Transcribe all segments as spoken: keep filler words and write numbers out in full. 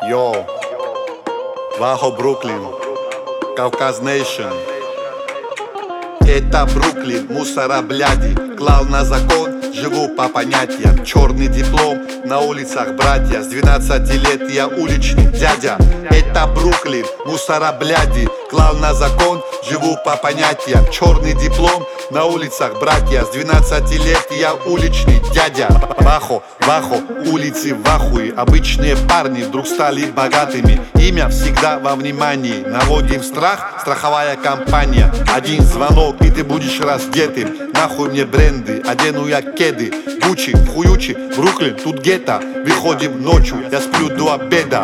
Йоу, Вахо, Бруклин, Кавказ Нейшн. Это Бруклин, мусора бляди, клал на закон, живу по понятиям. Черный диплом, на улицах братья, с двенадцати лет я уличный дядя. Это Бруклин, мусора бляди, клал на закон, живу по понятиям. Черный диплом, на улицах братья, с двенадцати лет я уличный дядя. Вахо, Вахо, улицы в ахуе, обычные парни вдруг стали богатыми. Имя всегда во внимании, наводим страх, страховая компания. Один звонок и ты будешь раздетым. Нахуй мне бренды, одену я кеды. Гуччи, хуючи, Бруклин, тут гетто. Выходим ночью, я сплю до обеда.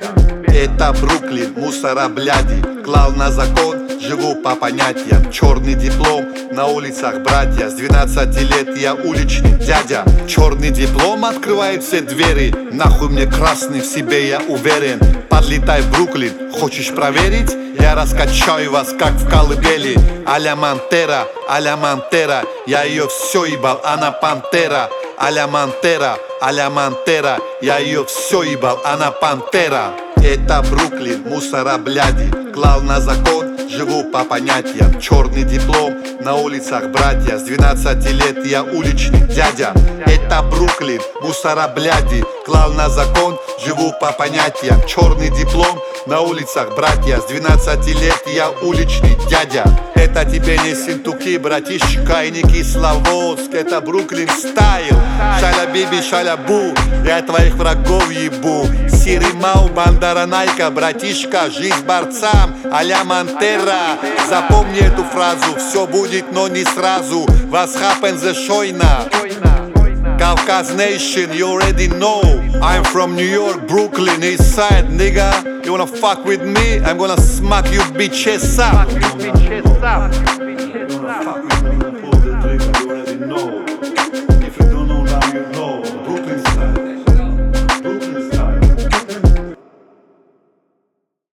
Это Бруклин, мусора бляди, клал на закон, живу по понятиям. Черный диплом, на улицах братья, с двенадцати лет я уличный дядя. Черный диплом открывает все двери, нахуй мне красный, в себе я уверен. Подлетай в Бруклин, хочешь проверить? Я раскачаю вас, как в колыбели. А-ля Монтера, а-ля Монтера, я ее все ебал, она пантера. А-ля Монтера, а-ля Монтера, я ее все ебал, она пантера. Это Бруклин, мусора бляди, клал на закон, живу по понятиям. Черный диплом, на улицах братья, с двенадцати лет я уличный дядя. Это Бруклин, мусора бляди, клал на закон, живу по понятиям. Черный диплом, на улицах братья, с двенадцати лет я уличный дядя. Это тебе не Синтуки, братишка, и не Кисловодск, это Бруклин стайл. Шаля-биби, шаля-бу, я твоих врагов ебу. Сиримау, бандара, найка, братишка, жизнь борцам, а-ля Монтера. Запомни эту фразу, все будет, но не сразу. Was happens the шойна? Кавказ Nation, you already know. I'm from New York, Brooklyn, East Side, nigga. You wanna fuck with me? I'm gonna smack you bitches up.